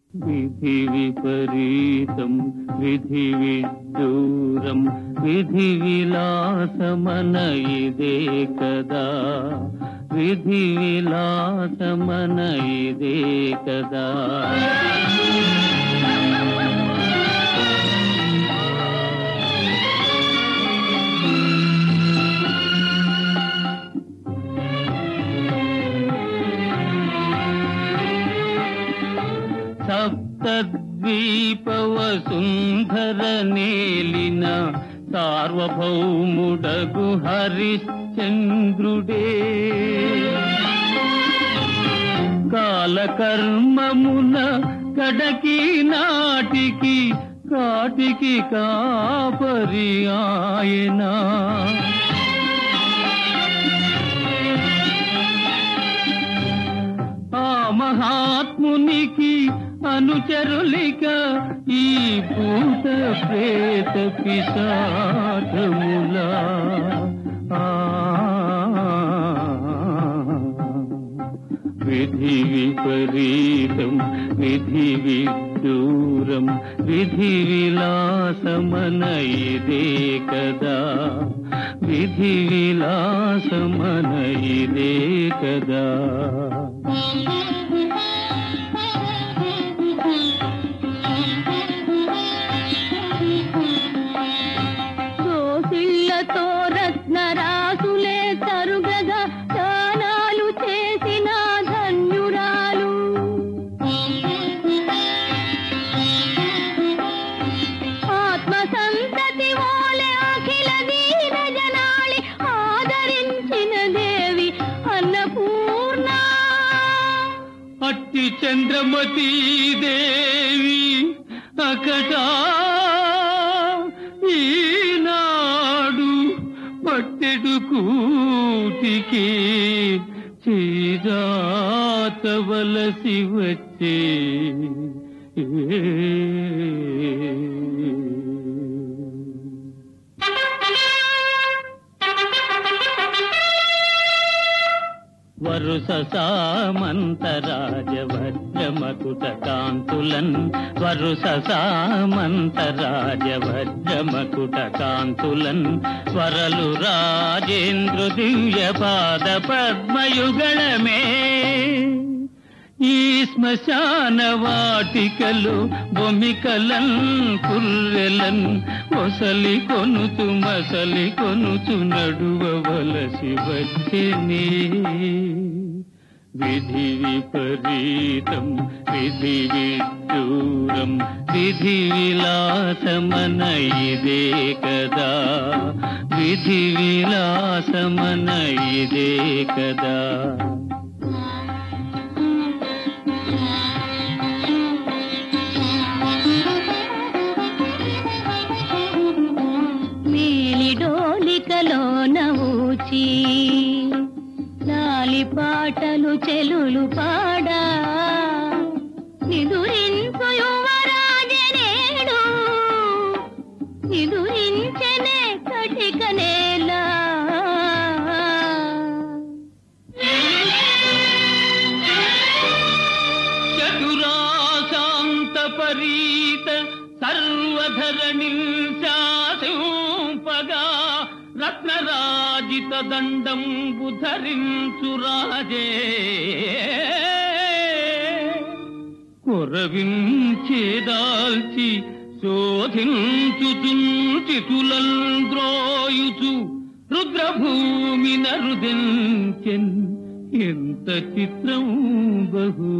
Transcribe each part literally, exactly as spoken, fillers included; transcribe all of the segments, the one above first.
విధి విపరీతం విధి విడ్డూరం విధి విలాసమన ఇదే కదా, విధి విలాసమన ఇదే కదా. సప్తద్వీప వసుంధర నేలిన సార్వభౌముడగు హరిశ్చంద్రుడే కాలకర్మమున కడకి నాటికి కాటికి కాపరి ఆయన. ఆ మహాత్మునికి అనుచరులిక ఈ భూత ప్రేత పిశాచముల. విధి విపరీతం విధి విడ్డూరం విధి విలాసమన ఇదే కదా, విధి విలాసమన ఇదే కదా. సోసిళ్లతో రత్నరాసులే తరుగగా దానాలు చేసిన ధన్యురాలు. ఆత్మ సంతతి ఓలే అఖిల దీన జనాళి ఆదరించిన దేవి అన్నపూర్ణ. అట్టి చంద్రమతీ దేవి అకట ఈనాడు పట్టెడు కూటికి చీజాతవలసి వచ్చే. వరుస సామంత రాజవజ్రమకుట కాంతులన్ వరుస సామంత రాజవజ్రమకుట కాంతులన్ వరలు రాజేంద్ర దివ్య పాద పద్మయుగళమే. ఈ శ్మశాన వాటికలు బొమికలన్ కుర్రెలన్ ఒసలి కొనుచు మసలి కొనుచు నడువవలసి వచ్చెనే. విధి విపరీతం విధి విడ్డూరం విధి విలాసమన ఇదే కదా, విధి విలాసమన ఇదే కదా. మేలిడోలికలోన ఊచి లాలి పాటలు చెలులు పాడా నిదురించు యువరాజనేడు నిదురించనే కటిక నేల. చతురాశాంత పరీత సర్వధరణి శాసింపగా రత్నరాజిత దండంబు ధరించు రాజే. కొరవించేదాల్చి శోధించుచున్ చితులంద్రోయుచు రుద్రభూమి నరుదెంచెన్. ఎంత చిత్రం బహు.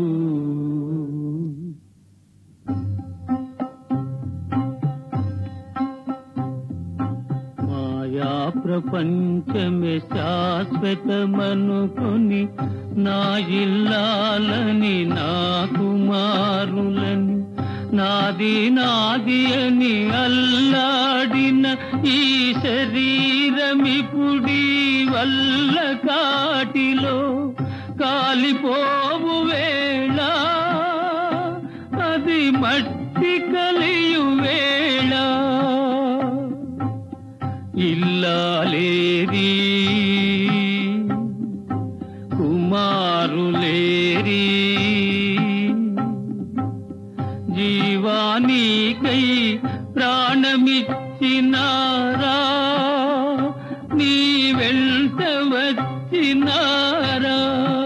మాయా ప్రపంచమే శాశ్వతమనుకొని నా ఇల్లాలని నా కుమారులని నాది నాది అని అల్లాడిన ఈ శరీరమిపుడి వల్ల కాటిలో కాలిపోవు వేళ, అది మట్టి కలియు వేళ. ఇల్లాలేరి కుమారులేరి వెంట వచ్చినారా?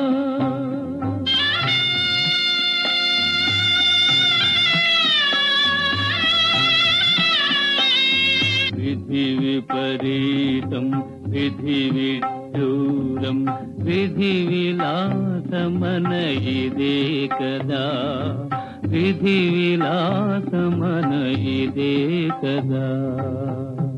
విధి విపరీతం విధి విడ్డూరం విధి విలాసమన ఇదే కదా, విధి విలాసమన ఇదే కదా.